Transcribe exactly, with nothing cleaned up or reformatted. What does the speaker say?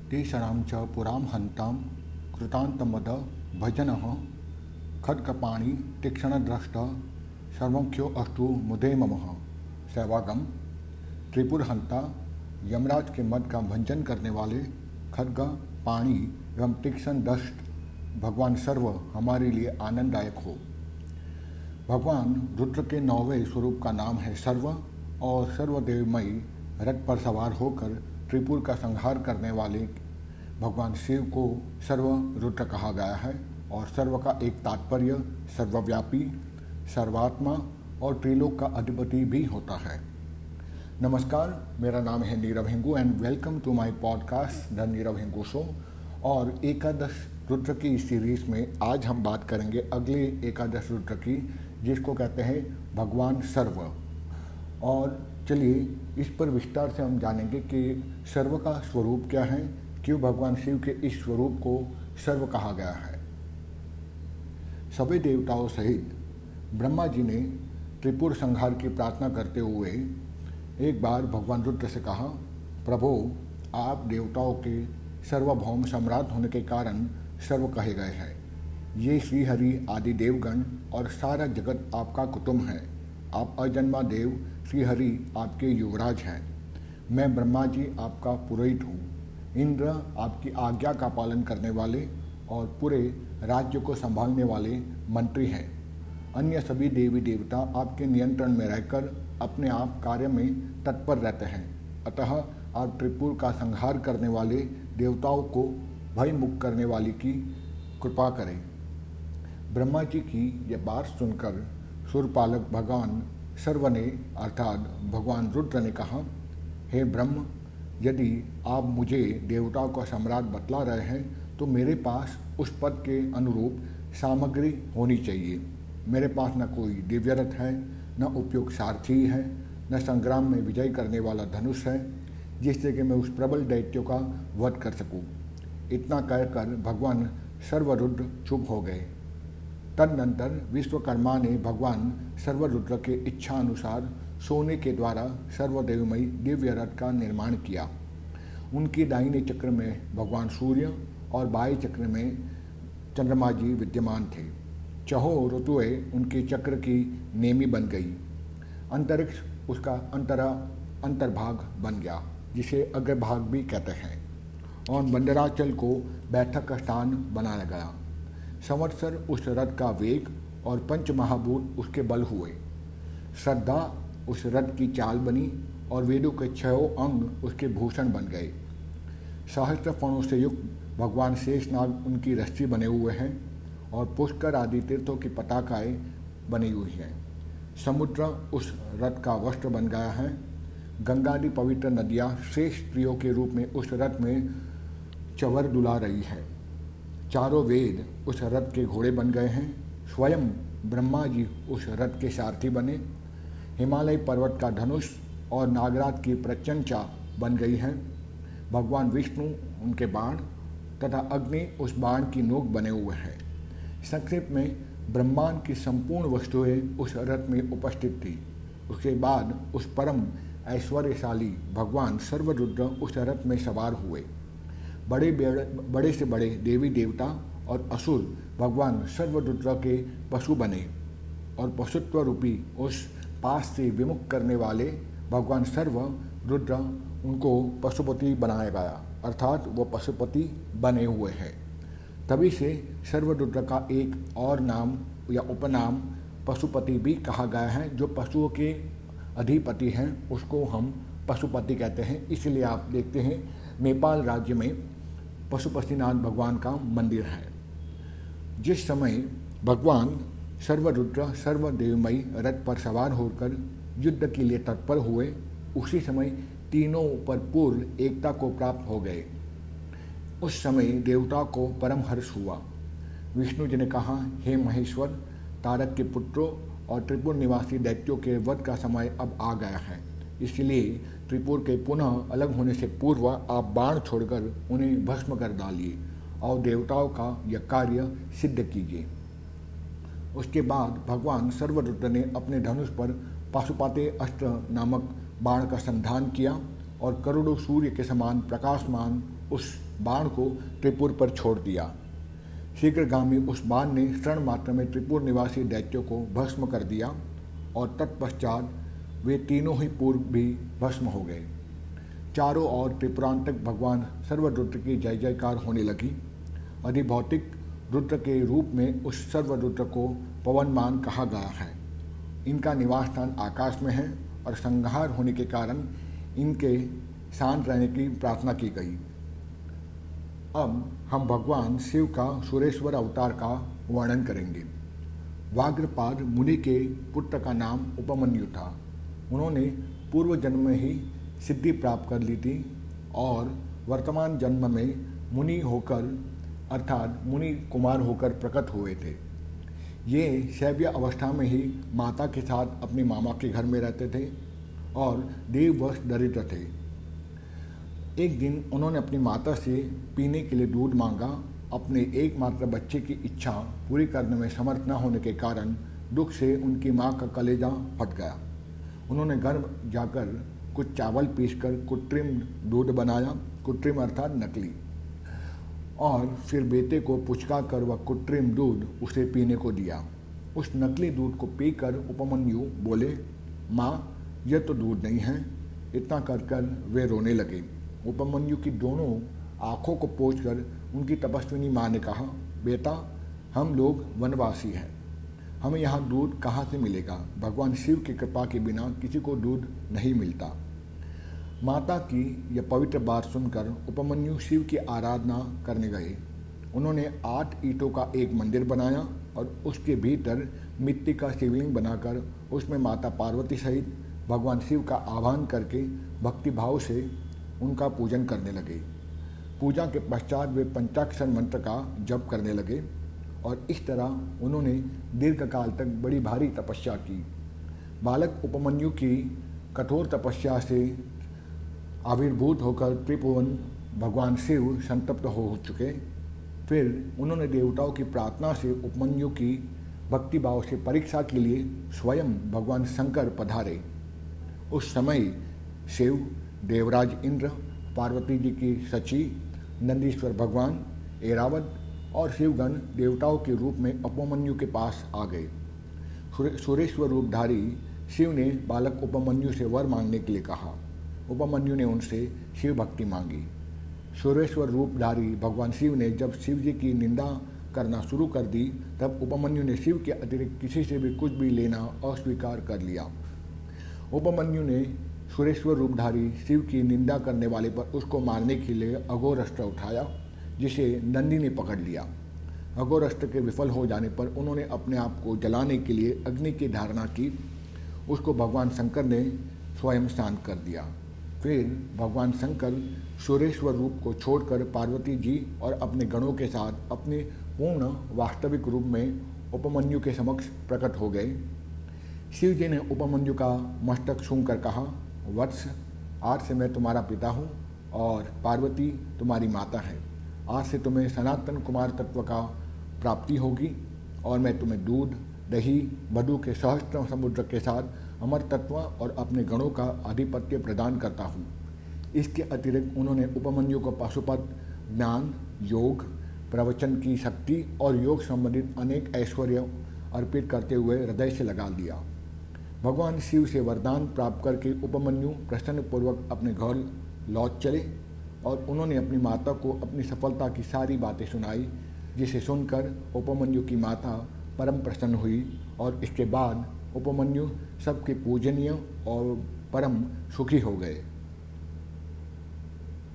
तेषां च पुरां हन्तां कृतान्तमद भजनः खड्गपाणि तीक्ष्णद्रष्ट सर्वख्यो अस्तु मुदे ममः। सेवागम। त्रिपुर हंता यमराज के मद का भंजन करने वाले खड्ग पाणी एवं तीक्ष्ण दष्ट भगवान सर्व हमारे लिए आनंददायक हो। भगवान रुद्र के नौवें स्वरूप का नाम है सर्व और सर्वदेवमयी रथ पर सवार होकर त्रिपुर का संहार करने वाले भगवान शिव को सर्व रुद्र कहा गया है और सर्व का एक तात्पर्य सर्वव्यापी, सर्वात्मा और त्रिलोक का अधिपति भी होता है। नमस्कार, मेरा नाम है Nirav Hingu and welcome to my podcast the Nirav Hingu show. और एकादश रुद्र की इस सीरीज में आज हम बात करेंगे अगले एकादश रुद्र की, जिसको कहते हैं भगवान सर्व। और चलिए इस पर विस्तार से हम जानेंगे कि सर्व का स्वरूप क्या है, क्यों भगवान शिव के इस स्वरूप को सर्व कहा गया है। सभी देवताओं सहित ब्रह्मा जी ने त्रिपुर संहार की प्रार्थना करते हुए एक बार भगवान रुद्र से कहा, प्रभु आप देवताओं के सर्वभौम सम्राट होने के कारण सर्व कहे गए हैं। ये श्रीहरि आदि देवगण और सारा जगत आपका कुटुंब है। आप अजन्मा देव श्रीहरि आपके युवराज हैं। मैं ब्रह्मा जी आपका पुरोहित हूँ। इंद्र आपकी आज्ञा का पालन करने वाले और पूरे राज्य को संभालने वाले मंत्री हैं। अन्य सभी देवी देवता आपके नियंत्रण में रहकर अपने आप कार्य में तत्पर रहते हैं। अतः आप त्रिपुर का संहार करने वाले देवताओं को भय मुक्त करने वाली की कृपा करें। ब्रह्मा जी की यह बात सुनकर सुरपालक भगवान सर्व ने अर्थात भगवान रुद्र ने कहा, हे ब्रह्म, यदि आप मुझे देवताओं का सम्राट बतला रहे हैं तो मेरे पास उस पद के अनुरूप सामग्री होनी चाहिए। मेरे पास न कोई दिव्य रथ है, न उपयुक्त सारथी है, न संग्राम में विजय करने वाला धनुष है जिससे कि मैं उस प्रबल दैत्यों का वध कर सकूं। इतना कहकर भगवान सर्वरुद्र चुप हो गए। तदनंतर विश्वकर्मा ने भगवान सर्वरुद्र के इच्छा अनुसार सोने के द्वारा सर्वदेवमयी दिव्य रथ का निर्माण किया। उनकी दाहिने चक्र में भगवान सूर्य और बाएं चक्र में चंद्रमा जी विद्यमान थे। चहों ऋतुएं उनके चक्र की नेमी बन गई। अंतरिक्ष उसका अंतरा अंतर्भाग बन गया, जिसे अग्रभाग भी कहते हैं, और मंदराचल को बैठक का स्थान बनाया गया। संवत्सर उस रथ का वेग और पंच महाभूत उसके बल हुए। श्रद्धा उस रथ की चाल बनी और वेदों के छयों अंग उसके भूषण बन गए। सहस्त्र फणों से युक्त भगवान शेषनाग उनकी रस्सी बने हुए हैं और पुष्कर आदि तीर्थों की पताकाएं बनी हुई हैं। समुद्र उस रथ का वस्त्र बन गया है। गंगादि पवित्र नदियाँ श्रेष्ठ स्त्रियों के रूप में उस रथ में चवर दुला रही है। चारों वेद उस रथ के घोड़े बन गए हैं। स्वयं ब्रह्मा जी उस रथ के सारथी बने। हिमालय पर्वत का धनुष और नागराज की प्रत्यंचा बन गई है। भगवान विष्णु उनके बाण तथा अग्नि उस बाण की नोक बने हुए हैं। संक्षेप में ब्रह्मांड की संपूर्ण वस्तुएं उस रथ में उपस्थित थी। उसके बाद उस परम ऐश्वर्यशाली भगवान सर्वरुद्र उस रथ में सवार हुए। बड़े बड़े से बड़े देवी देवता और असुर भगवान सर्वरुद्र के पशु बने और पशुत्व रूपी उस पास से विमुख करने वाले भगवान सर्व रुद्र उनको पशुपति बनाया गया, अर्थात वो पशुपति बने हुए हैं। तभी से सर्वरुद्र का एक और नाम या उपनाम पशुपति भी कहा गया है। जो पशुओं के अधिपति हैं उसको हम पशुपति कहते हैं। इसलिए आप देखते हैं नेपाल राज्य में पशुपतिनाथ भगवान का मंदिर है। जिस समय भगवान सर्वरुद्र सर्वदेवमयी रथ पर सवार होकर युद्ध के लिए तत्पर हुए, उसी समय तीनों पर पूर्ण एकता को प्राप्त हो गए। उस समय देवता को परम हर्ष हुआ। विष्णु जी ने कहा, हे महेश्वर, तारक के पुत्रों और त्रिपुर निवासी दैत्यों के वध का समय अब आ गया है। इसलिए त्रिपुर के पुनः अलग होने से पूर्व आप बाण छोड़कर उन्हें भस्म कर डालिए और देवताओं का यह कार्य सिद्ध कीजिए। उसके बाद भगवान सर्वरुद्र ने अपने धनुष पर पाशुपाते अस्त्र नामक बाण का संधान किया और करोड़ों सूर्य के समान प्रकाशमान उस बाण को त्रिपुर पर छोड़ दिया। शीघ्रगामी उस बाण ने क्षण मात्र में त्रिपुर निवासी दैत्यों को भस्म कर दिया और तत्पश्चात वे तीनों ही पूर्व भी भस्म हो गए। चारों ओर त्रिपुरांतक भगवान सर्वरुद्र की जय जयकार होने लगी। अधिभौतिक रुद्र के रूप में उस सर्वरुद्र को पवनमान कहा गया है। इनका निवास स्थान आकाश में है और संहार होने के कारण इनके शांत रहने की प्रार्थना की गई। अब हम भगवान शिव का सुरेश्वर अवतार का वर्णन करेंगे। वाग्रपाद मुनि के पुत्र का नाम उपमन्यु था। उन्होंने पूर्व जन्म में ही सिद्धि प्राप्त कर ली थी और वर्तमान जन्म में मुनि होकर अर्थात मुनि कुमार होकर प्रकट हुए थे। ये शैव्य अवस्था में ही माता के साथ अपने मामा के घर में रहते थे और देववश दरिद्र थे। एक दिन उन्होंने अपनी माता से पीने के लिए दूध मांगा। अपने एकमात्र बच्चे की इच्छा पूरी करने में समर्थ न होने के कारण दुख से उनकी माँ का कलेजा फट गया। उन्होंने घर जाकर कुछ चावल पीसकर कृत्रिम दूध बनाया, कृत्रिम अर्थात नकली, और फिर बेटे को पुचका कर वह कृत्रिम दूध उसे पीने को दिया। उस नकली दूध को पीकर उपमन्यु बोले, माँ यह तो दूध नहीं है। इतना कर कर वे रोने लगे। उपमन्यु की दोनों आँखों को पोंछकर उनकी तपस्विनी माँ ने कहा, बेटा हम लोग वनवासी हैं, हमें यहाँ दूध कहाँ से मिलेगा? भगवान शिव की कृपा के बिना किसी को दूध नहीं मिलता। माता की यह पवित्र बात सुनकर उपमन्यु शिव की आराधना करने गए। उन्होंने आठ ईंटों का एक मंदिर बनाया और उसके भीतर मिट्टी का शिवलिंग बनाकर उसमें माता पार्वती सहित भगवान शिव का आह्वान करके भक्तिभाव से उनका पूजन करने लगे। पूजा के पश्चात वे पंचाक्षर मंत्र का जप करने लगे और इस तरह उन्होंने दीर्घकाल तक बड़ी भारी तपस्या की। बालक उपमन्यु की कठोर तपस्या से आविर्भूत होकर त्रिभुवन भगवान शिव संतप्त हो चुके। फिर उन्होंने देवताओं की प्रार्थना से उपमन्यु की भक्तिभाव से परीक्षा के लिए स्वयं भगवान शंकर पधारे। उस समय शिव, देवराज इंद्र, पार्वती जी की सची, नंदीश्वर भगवान, ऐरावत और शिवगण देवताओं के रूप में उपमन्यु के पास आ गए। सुरेश्वर रूपधारी शिव ने बालक उपमन्यु से वर मांगने के लिए कहा। उपमन्यु ने उनसे शिव भक्ति मांगी। सुरेश्वर रूपधारी भगवान शिव ने जब शिव जी की निंदा करना शुरू कर दी तब उपमन्यु ने शिव के अतिरिक्त किसी से भी कुछ भी लेना अस्वीकार कर लिया। उपमन्यु ने सुरेश्वर रूपधारी शिव की निंदा करने वाले पर उसको मारने के लिए अघोर अस्त्र उठाया, जिसे नंदी ने पकड़ लिया। अघोर अस्त्र के विफल हो जाने पर उन्होंने अपने आप को जलाने के लिए अग्नि की धारणा की। उसको भगवान शंकर ने स्वयं शांत कर दिया। फिर भगवान शंकर सुरेश्वर रूप को छोड़कर पार्वती जी और अपने गणों के साथ अपने पूर्ण वास्तविक रूप में उपमन्यु के समक्ष प्रकट हो गए। शिव जी ने उपमन्यु का मस्तक छूकर कहा, वत्स, आज से मैं तुम्हारा पिता हूँ और पार्वती तुम्हारी माता है। आज से तुम्हें सनातन कुमार तत्व का प्राप्ति होगी और मैं तुम्हें दूध, दही, मधु के सहस्त्र समुद्र के साथ अमर तत्व और अपने गणों का आधिपत्य प्रदान करता हूँ। इसके अतिरिक्त उन्होंने उपमन्यु को पाशुपत, ज्ञान, योग, प्रवचन की शक्ति और योग संबंधित अनेक ऐश्वर्य अर्पित करते हुए हृदय से लगा दिया। भगवान शिव से वरदान प्राप्त करके उपमन्यु प्रसन्नपूर्वक अपने घर लौट चले और उन्होंने अपनी माता को अपनी सफलता की सारी बातें सुनाई, जिसे सुनकर उपमन्यु की माता परम प्रसन्न हुई और इसके बाद उपमन्यु सबके पूजनीय और परम सुखी हो गए।